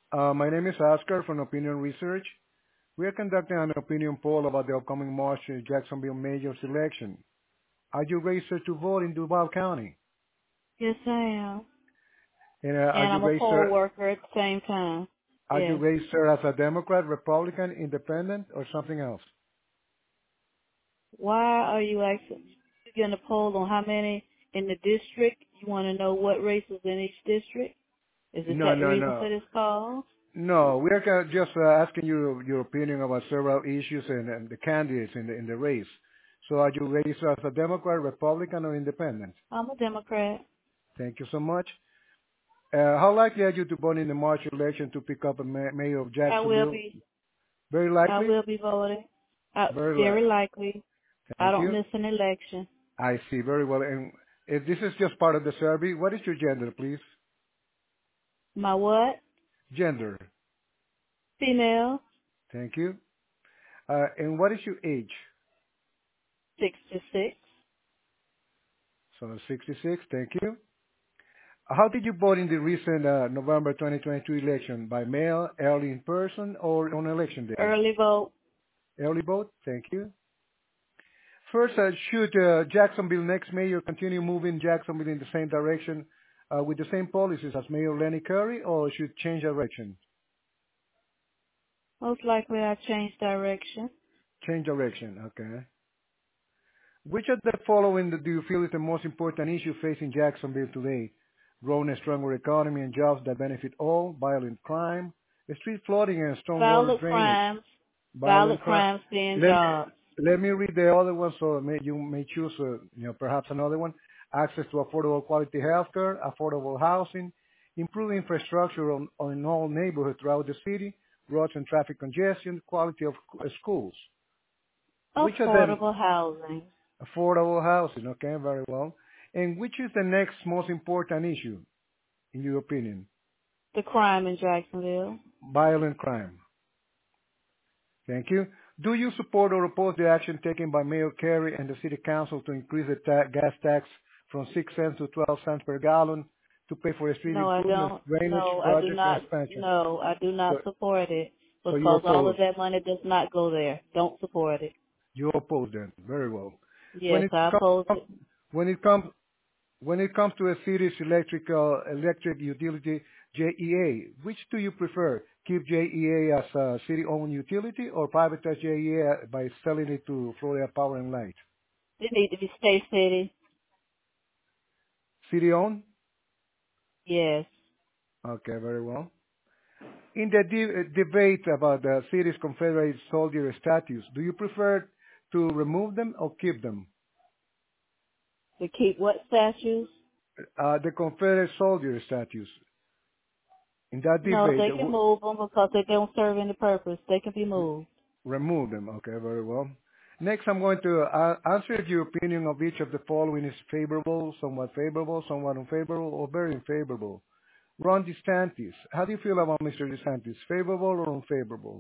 My name is Oscar from Opinion Research. We are conducting an opinion poll about the upcoming March Jacksonville mayor's election. Are you registered to vote in Duval County? Yes, I am. And And I'm a poll worker at the same time. are you Yes. registered as a Democrat, Republican, Independent, or something else? Why are you asking? You getting a poll on how many in the district? You want to know what races in each district? Is No, that the no, reason no. for this call? No, we are just asking you your opinion about several issues and the candidates in the race. So are you registered as a Democrat, Republican, or Independent? I'm a Democrat. Thank you so much. How likely are you to vote in the March election to pick up a mayor of I will Jacksonville? be. Very I likely? will be voting. Very Very likely. likely. I Thank don't you. miss an election. I see. Very well. And if this is just part of the survey, what is your gender, please? My what? Gender. Female. Thank you. And what is your age? 66. So 66. Thank you. How did you vote in the recent November 2022 election? By mail, early in person, or on election day? Early vote. Early vote. Thank you. First, should Jacksonville next mayor continue moving Jacksonville in the same direction with the same policies as Mayor Lenny Curry, or should change direction? Most likely I change direction. Change direction. Okay. Which of the following do you feel is the most important issue facing Jacksonville today? Growing a stronger economy and jobs that benefit all, violent crime, street flooding and stormwater Violent drainage. crimes. Violent Violent crime. crimes being Let me jobs. let me read the other one so you may choose, perhaps another one. Access to affordable quality healthcare, affordable housing, improved infrastructure on all neighborhoods throughout the city, roads and traffic congestion, quality of schools. Which of them? Affordable housing. Affordable housing. Okay, very well. And which is the next most important issue, in your opinion? The crime in Jacksonville. Violent crime. Thank you. Do you support or oppose the action taken by Mayor Carey and the City Council to increase the gas tax from 6 cents to 12 cents per gallon to pay for street No, I improvements, don't. drainage No, I do projects, and not. expansion? No, I do So, not support it so you because all oppose. of that money does not go there. Don't support it. You oppose then. Very well. When Yes, it I oppose comes, it. when it comes, when it comes to a city's electric utility, JEA, which do you prefer? Keep JEA as a city-owned utility or privatize JEA by selling it to Florida Power and Light? It need to be state city. City-owned? Yes. Okay, very well. In the debate about the city's Confederate soldier status, do you prefer to remove them or keep them? To keep what statues? The Confederate soldier status. In that No, debate, they can move them because they don't serve any purpose. They can be moved. remove them. Okay, very well. Next, I'm going to answer if your opinion of each of the following is favorable, somewhat unfavorable, or very unfavorable. Ron DeSantis. How do you feel about Mr. DeSantis? Favorable or unfavorable?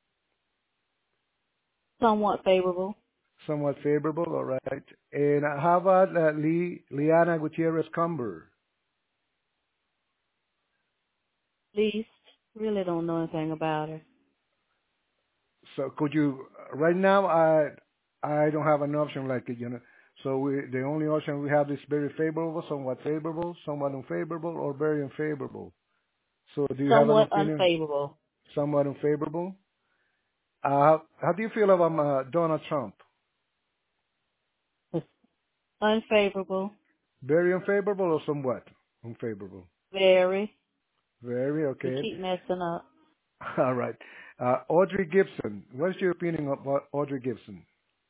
Somewhat favorable. Somewhat favorable, all right. And how about Liana Gutierrez Cumber? Least. Really don't know anything about her. So could you, right now, I don't have an option like it, So the only option we have is very favorable, somewhat unfavorable, or very unfavorable. So do you have an Somewhat opinion? unfavorable. Somewhat unfavorable. How do you feel about Donald Trump? Unfavorable. Very unfavorable or somewhat unfavorable? Very. Very He okay. keep messing up. All right. Audrey Gibson. What's your opinion about Audrey Gibson?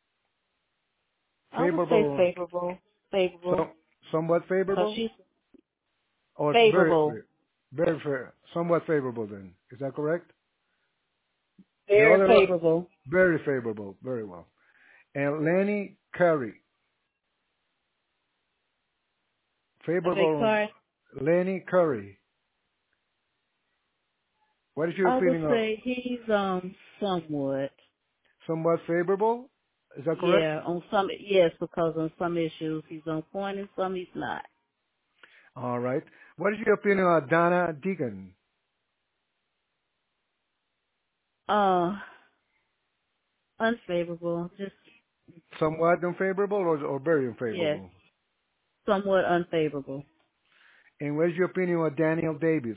I would say Favorable, favorable. Favorable. so, somewhat Because favorable, she's or very, favorable. very fair, somewhat favorable? Then is that correct? The Very other, favorable. very favorable. Very well. And Lenny Curry, I beg favorable. pardon? Lenny Curry. What is your I would opinion of say he's somewhat. somewhat favorable? Is that correct? Yeah, on some yes, because on some issues he's on point and some he's not. All right. What is your opinion of Donna Deegan? Uh, unfavorable. Just Somewhat unfavorable or very yes, unfavorable? somewhat unfavorable. And what is your opinion of Daniel Davis?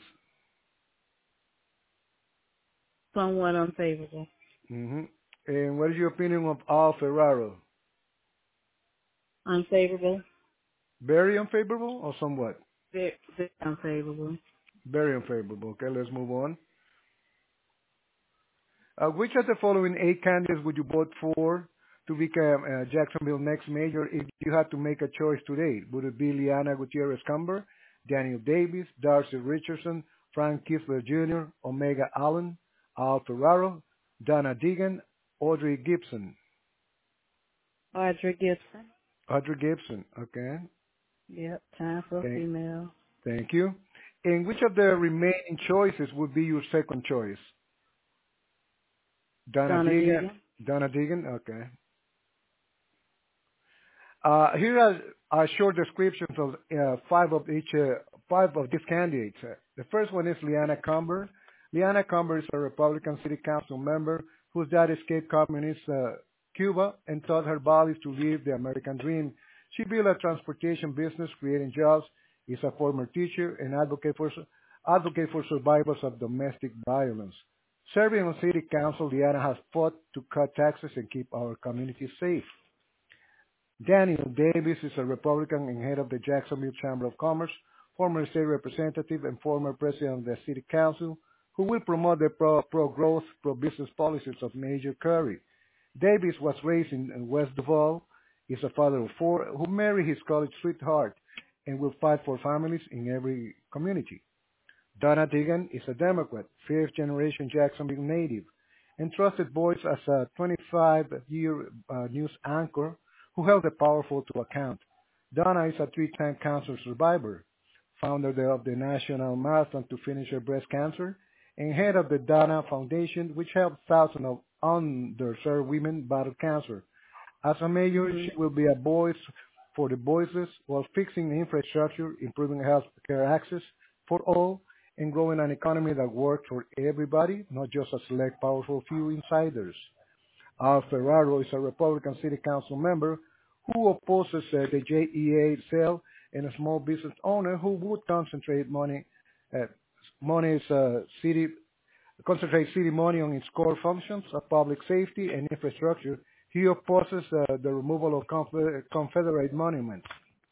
Somewhat unfavorable. hmm And what is your opinion of Al Ferraro? Unfavorable. Very unfavorable or somewhat? Very unfavorable. Very unfavorable. Okay, let's move on. Which of the following 8 candidates would you vote for to become Jacksonville next mayor if you had to make a choice today? Would it be Liana Gutierrez Cumber, Daniel Davis, Darcy Richardson, Frank Kisler Jr., Omega Allen, Al Ferraro, Donna Deegan, Audrey Gibson? Audrey Gibson. Audrey Gibson, okay. Yep. Time for a Thank, female. thank you. And which of the remaining choices would be your second choice? Donna Donna Deegan. Deegan. Donna Deegan, okay. Here are short descriptions of five of these candidates. The first one is Liana Cumber. Liana Cumber is a Republican City Council member whose dad escaped communist Cuba and taught her values to live the American dream. She built a transportation business, creating jobs, is a former teacher, and advocate for survivors of domestic violence. Serving on City Council, Liana has fought to cut taxes and keep our communities safe. Daniel Davis is a Republican and head of the Jacksonville Chamber of Commerce, former state representative and former president of the City Council, who will promote the pro-growth, pro-business policies of Mayor Curry. Davis was raised in West Duval, is a father of 4, who married his college sweetheart, and will fight for families in every community. Donna Deegan is a Democrat, fifth-generation Jacksonville native, and trusted voice as a 25-year news anchor who held the powerful to account. Donna is a 3-time cancer survivor, founder of the National Marathon to finish her breast cancer, and head of the Donna Foundation, which helps thousands of underserved women battle cancer. As a mayor, she will be a voice for the voiceless while fixing the infrastructure, improving health care access for all, and growing an economy that works for everybody, not just a select powerful few insiders. Al Ferraro is a Republican City Council member who opposes the JEA sale and a small business owner who would uh, money's city concentrate city money on its core functions of public safety and infrastructure. He opposes the removal of Confederate monuments.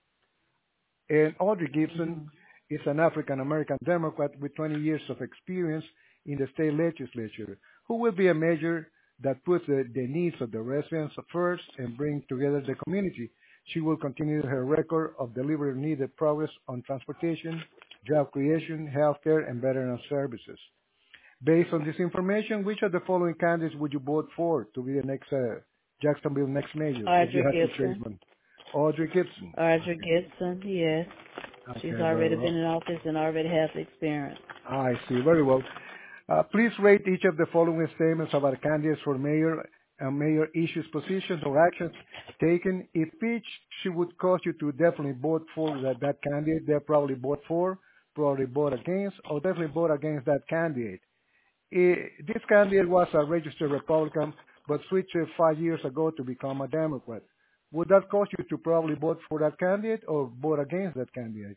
And Audrey Gibson is an African-American Democrat with 20 years of experience in the state legislature, who will be a mayor that puts the needs of the residents first and brings together the community. She will continue her record of delivering needed progress on transportation, job creation, healthcare, and veteran services. Based on this information, which of the following candidates would you vote for to be the next Jacksonville next mayor if you Audrey had to choose Gibson. one? Audrey Gibson. Audrey Gibson. Yes. Okay, She's very already well. been in office and already has experience. I see. Very well. Please rate each of the following statements about candidates for mayor and mayor issues, positions, or actions taken. If each she would cause you to definitely vote for that candidate, they'll probably vote for, probably vote against, or definitely vote against that candidate. This candidate was a registered Republican, but switched 5 years ago to become a Democrat. Would that cause you to probably vote for that candidate or vote against that candidate?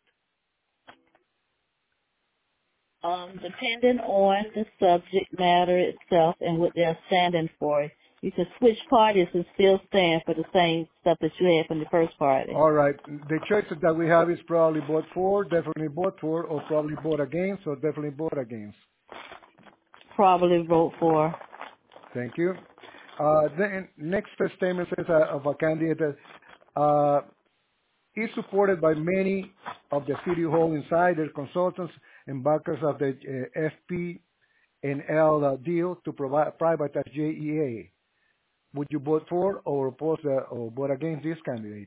Depending on the subject matter itself and what they're standing for, you can switch parties and still stand for the same stuff that you had from the first party. All right. The choices that we have is probably vote for, definitely vote for, or probably vote against, or definitely vote against. Probably vote for. Thank you. The next statement says of a candidate that is supported by many of the City Hall insiders, consultants, and backers of the FP&L deal to privatize JEA. Would you vote for or oppose or vote against this candidate?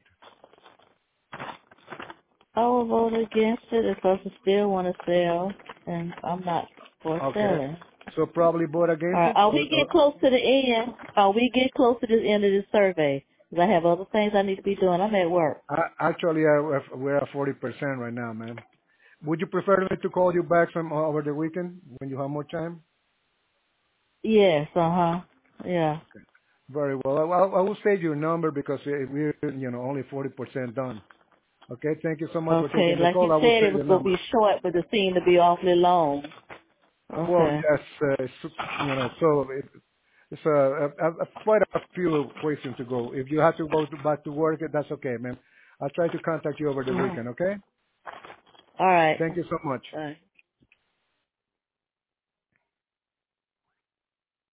I will vote against it because I still want to sell, and I'm not for selling. So probably vote against it? Are we get close to the end? Are we get close to the end of this survey? Because I have other things I need to be doing. I'm at work. Actually, we're at 40% right now, man. Would you prefer me to call you back from over the weekend when you have more time? Yes, yeah. Okay. Very well. I will save your number because we're, only 40% done. Okay. Thank you so much for Okay, taking the like you call. I will said, it save was the going to number. be short, but it seemed to be awfully long. Well, Okay. yes, so it's quite a few questions to go. If you have to go back to work, that's okay, man. I'll try to contact you over the Mhm. weekend, okay? All right. Thank you so much. Bye.